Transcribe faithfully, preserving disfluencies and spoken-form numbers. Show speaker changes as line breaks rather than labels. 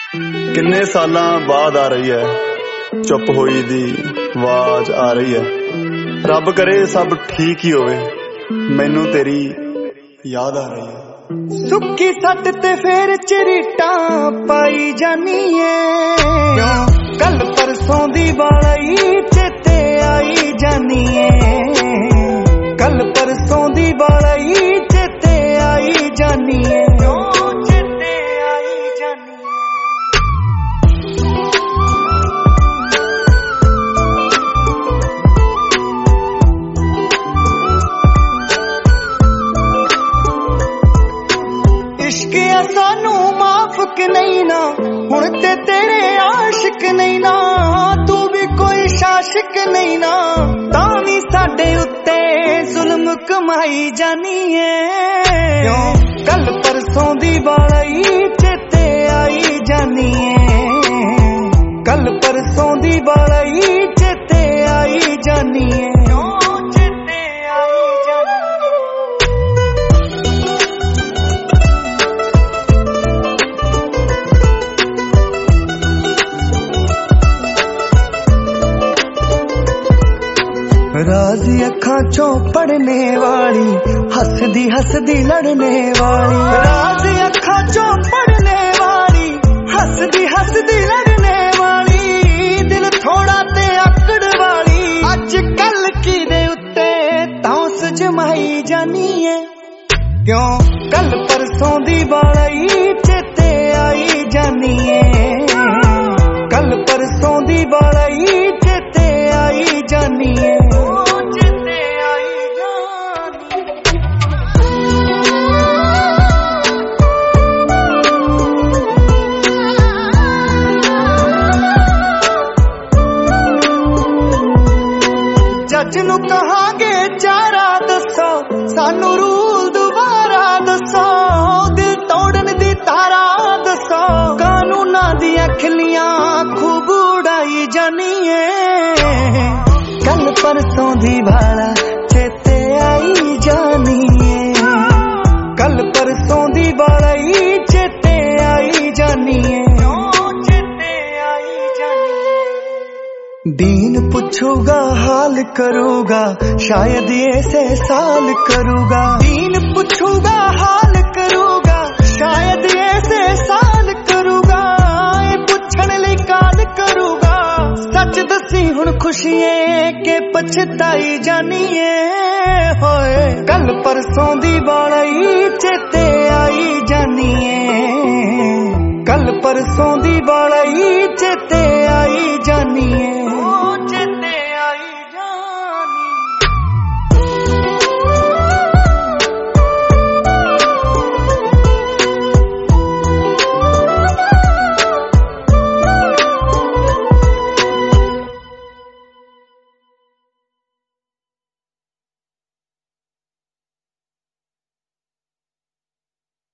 किन्ने सालां बाद आ रही है चुप होई दी आवाज आ रही है। रब करे सब ठीक ही होवे, मैनू तेरी याद आ रही है।
सुखी सट ते फेर चिरीटा पाई जानी है, कल परसों दी बालाई चेते आई जानी है, कल परसों दी बालाई चेते आई जानी है, चेते आई जानी है। इश्क आ सानू माफ के नहीं ना, हुण ते तेरे आशिक नहीं ना, तू भी कोई शाशिक नहीं ना, तावी साडे उत्ते जुल्म कमाई जानी है। कल परसों दी बालाई चेते आई जानी है, कल परसों दी बालाई चेते आई जानी है, चेते आई जानी है। राजी अखां चों पढ़ने वाली, हसदी हसदी लड़ने वाली, राजी अखां चों पढ़ने वाली, हसदी हसदी लड़ने वाली, दिल थोड़ा ते आकड़ वाली, अज कल की दे उत्ते तौस जमाई जानी है। क्यों कल परसों दी बालाई चेते आई जानी है, कल परसों दी बालाई चेते आई जानी है। जज नू कहांगे चारा दसो, सानू रूल दुबारा दसो, दिल तोड़न दी तारा दसो, कानूना दियां खिलियां खूब उड़ाई जानी है। कल परसों दी भाला चेते आई जानी है, कल परसों दी बालाई चेते आई जानी है, चेते आई जानी है। दीन पुछूगा हाल करूगा, शायद ऐसे साल करूगा, दीन पुछूगा हाल करूगा, शायद ऐसे साल करूगा, ये पुछण लई काल करूगा, सच दसी हुण खुशियां के पछताई जानी है। होए कल परसों दी बालाई चेते आई जानी है, कल परसों दी बालाई चेते